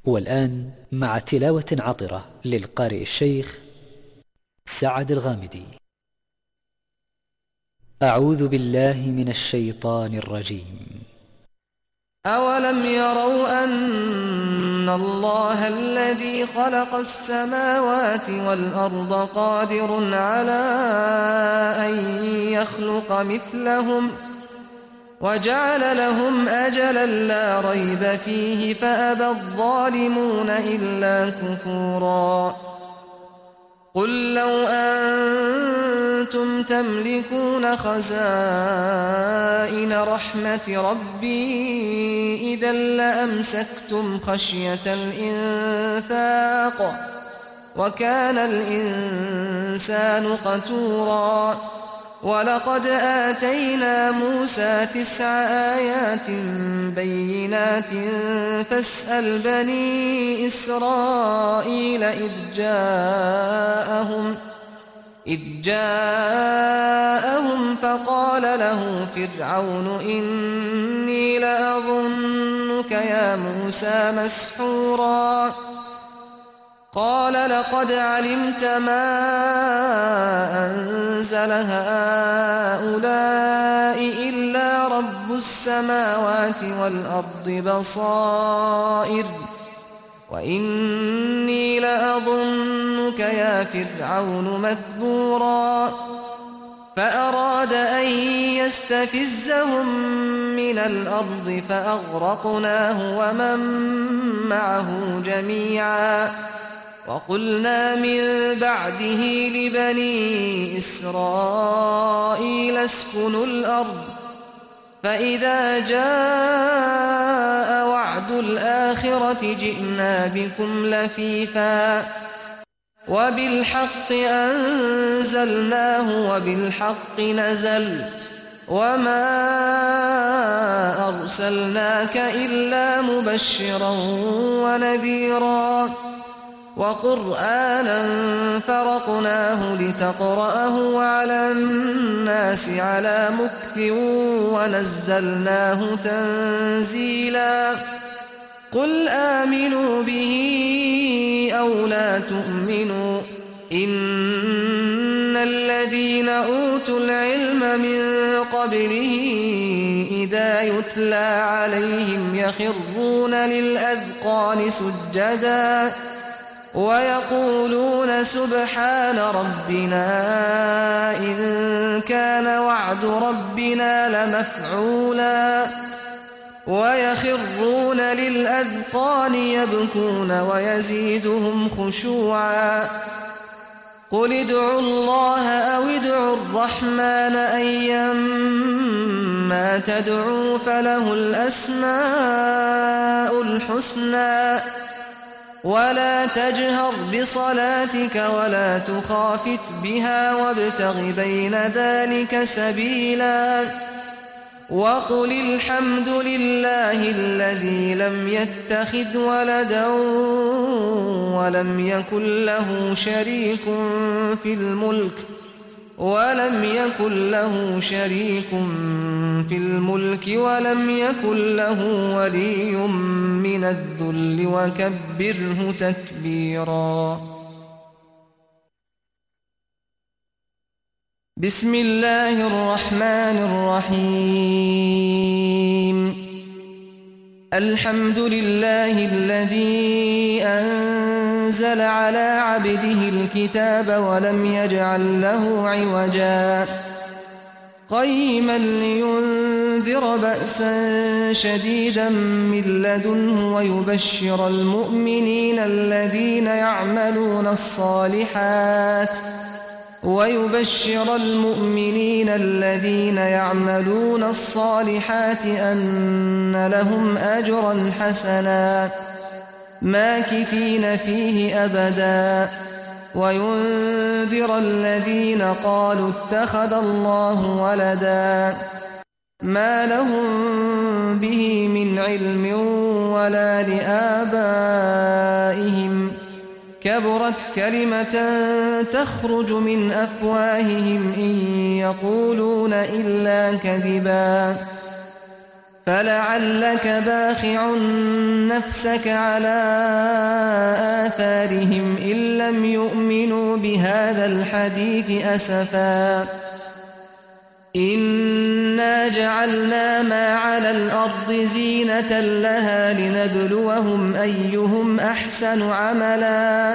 والآن مع تلاوة عطرة للقارئ الشيخ سعد الغامدي. أعوذ بالله من الشيطان الرجيم. أولم يروا أن الله الذي خلق السماوات والأرض قادر على أن يخلق مثلهم وجعل لهم أجلا لا ريب فيه فأبى الظالمون إلا كفورا. قل لو أنتم تملكون خزائن رحمة ربي إذا لأمسكتم خشية الإنفاق وكان الإنسان قتورا. ولقد آتينا موسى 9 آيات بينات فاسأل بني إسرائيل إذ جاءهم فقال له فرعون إني لأظنك يا موسى مسحورا. قال لقد علمت ما أنزل هؤلاء إلا رب السماوات والأرض بصائر وإني لأظنك يا فرعون مثبورا. فأراد أن يستفزهم من الأرض فأغرقناه ومن معه جميعا. وقلنا من بعده لبني إسرائيل اسكنوا الأرض فإذا جاء وعد الآخرة جئنا بكم لفيفا وبالحق أنزلناه وبالحق نزل وما أرسلناك إلا مبشرا ونذيرا. وقرآنا فرقناه لتقرأه على الناس على مكث ونزلناه تنزيلا. قل آمنوا به أو لا تؤمنوا إن الذين أوتوا العلم من قبله إذا يتلى عليهم يخرون للأذقان سجدا ويقولون سبحان ربنا إن كان وعد ربنا لمفعولا ويخرون للأذقان يبكون ويزيدهم خشوعا. قل ادعوا الله أو ادعوا الرحمن أيما تدعوا فله الأسماء الحسنى ولا تجهر بصلاتك ولا تخافت بها وابتغ بين ذلك سبيلا. وقل الحمد لله الذي لم يتخذ ولدا ولم يكن له شريك في الملك ولم يكن له ولي من الذل وكبره تكبيرا. بسم الله الرحمن الرحيم. الحمد لله الذي أنزل على عبده الكتاب ولم يجعل له عوجا قيما لينذر بأسا شديدا من لدنه ويبشر المؤمنين الذين يعملون الصالحات أن لهم أجرا حسنا ماكثين فيه أبدا وينذر الذين قالوا اتخذ الله ولدا ما لهم به من علم ولا لآبائهم كبرت كلمة تخرج من أفواههم إن يقولون إلا كذبا فلعلك باخع نفسك على آثارهم إن لم يؤمنوا بهذا الحديث أسفا إنا جعلنا ما على الأرض زينة لها لنبلوهم أيهم أحسن عملا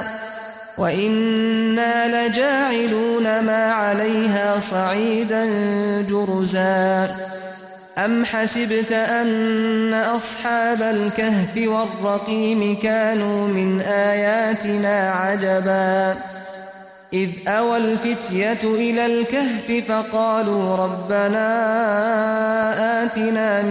وإنا لجاعلون ما عليها صعيدا جرزا أم حسبت أن أصحاب الكهف والرقيم كانوا من آياتنا عجبا إذ أوى الفتية إلى الكهف فقالوا ربنا آتنا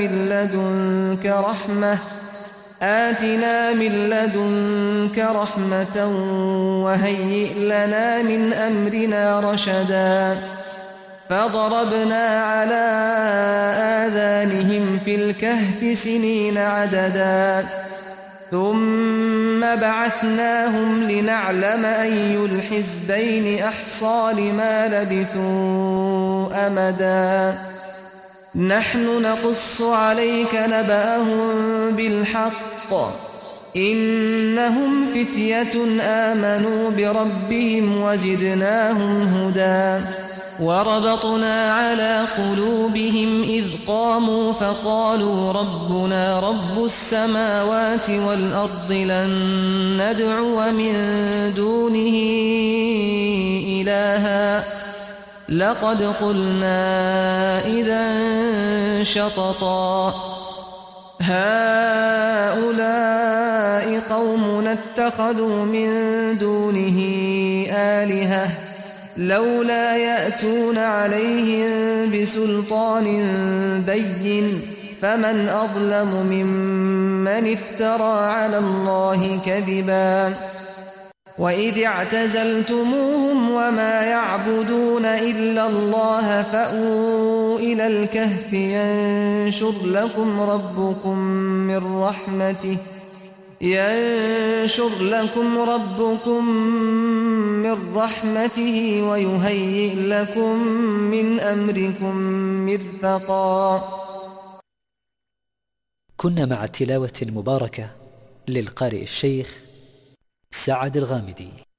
من لدنك رحمة وهيئ لنا من أمرنا رشدا فضربنا على آذانهم في الكهف سنين عددا ثم بعثناهم لنعلم أي الحزبين أحصى لما لبثوا أمدا نحن نقص عليك نبأهم بالحق إنهم فتية آمنوا بربهم وزدناهم هدى وربطنا على قلوبهم إذ قاموا فقالوا ربنا رب السماوات والأرض لن ندعو من دونه إلها لقد قلنا إذا شططا هؤلاء قومنا اتخذوا من دونه آلهة لولا يأتون عليهم بسلطان بين فمن أظلم ممن افترى على الله كذبا وإذ اعتزلتموهم وما يعبدون إلا الله فأووا إلى الكهف ينشر لكم ربكم من رحمته ويهيئ لكم من أمركم مرفقا. كنا مع التلاوة المباركة للقارئ الشيخ سعد الغامدي.